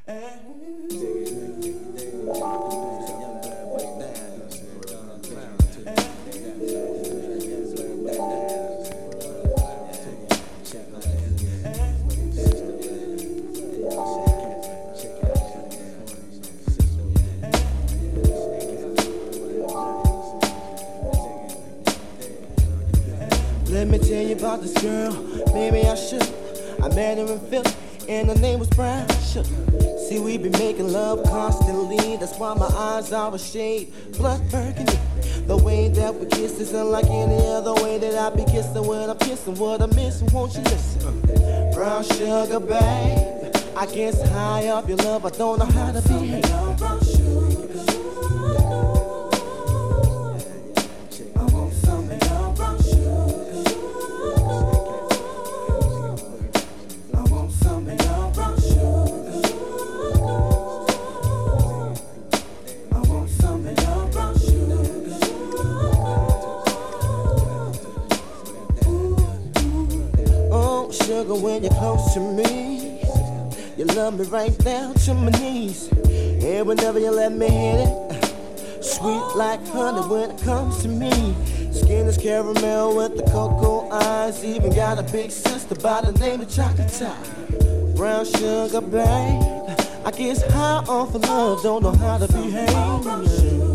Let me tell you about this girl, maybe I should. I met her in Philly, and her name was Brown Sugar. See, we be making love constantly, that's why my eyes are a shade blood burgundy. The way that we kiss is unlike any other way that I be kissing when I'm kissing. What I'm missing, won't you listen? Brown sugar, babe, I guess high up your love, I don't know how to behave. Brown sugar. Sugar, when you're close to me, you love me right down to my knees. And whenever you let me hit it, sweet like honey when it comes to me. Skin is caramel with the cocoa eyes. Even got a big sister by the name of Chocolate. Brown sugar, babe, I guess high off of love, don't know how to behave.